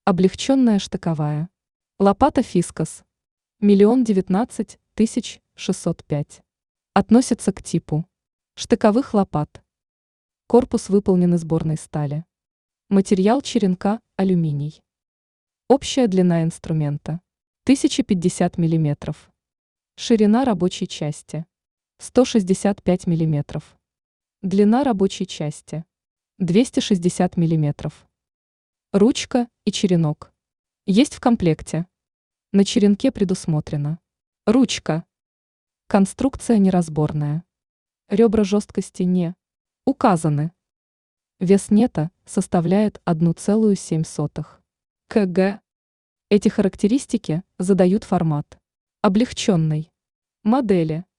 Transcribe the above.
Облегченная штыковая. Лопата «Фискас». 1 019 605. Относится к типу штыковых лопат. Корпус выполнен из борной стали. Материал черенка – алюминий. Общая длина инструмента – 1050 мм. Ширина рабочей части – 165 мм. Длина рабочей части – 260 мм. Ручка и черенок. Есть в комплекте. На черенке предусмотрена ручка. Конструкция неразборная. Ребра жесткости не указаны. Вес нета составляет 1,7 кг. Эти характеристики задают формат облегченной модели.